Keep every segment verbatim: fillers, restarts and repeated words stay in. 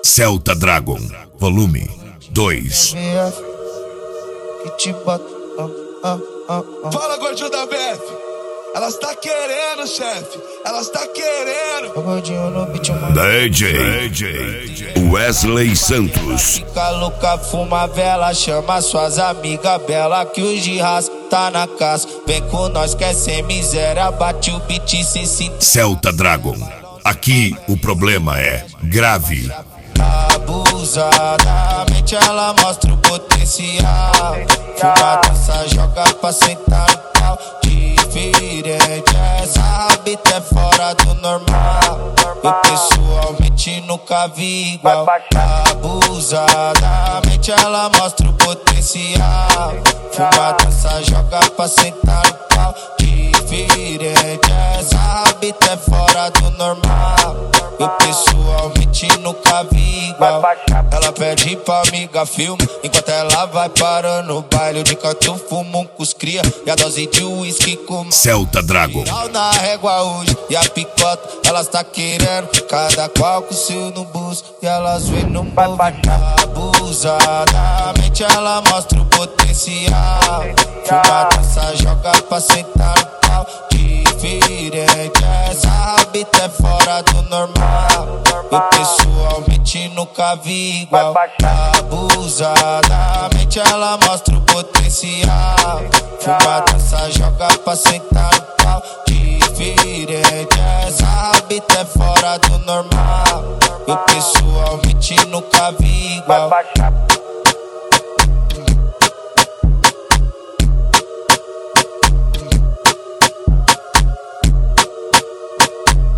Celta Dragon, volume dois. Que te bota, ah, ah, ah, ah. Fala, gordinho da B F. Elas tá querendo, chefe. Elas tá querendo. O gordinho no beat, mano. D J Wesley Santos. Fica louca, fuma vela, chama suas amigas bela, que o Girras tá na casa. Vem com nós que é sem miséria, bate o beat e se sinta. Celta Dragon, aqui o problema é grave. Abusadamente ela mostra o potencial. Fuma, dança, joga pra sentar no pau. Diferente, essa rabita é fora do normal. Eu pessoalmente nunca vi igual. Abusadamente ela mostra o potencial. Fuma, dança, joga pra sentar no pau. Diferente, essa rabita é fora do normal. Eu pessoalmente nunca vi igual. Ela pede pra amiga filme, enquanto ela vai parando no baile. De canto fumo com os cria e a dose de uísque com Celta Dragon. na régua hoje e a picota, elas tá querendo. Cada qual com o seu no busto e elas vêm no movimento. Abusadamente ela mostra o potencial. Fuma, dança, joga pra sentar no pau. Diferente, essa rabita é fora do normal. Eu pessoalmente nunca vi igual. Abusadamente ela mostra o potencial. Fuma, dança, joga pra sentar no pau. Diferente, essa rabita é fora do normal. Eu pessoalmente nunca vi igual.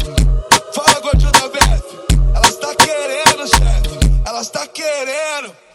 Fala, gordinho da B F. Elas tá querendo, chefe. Elas tá querendo.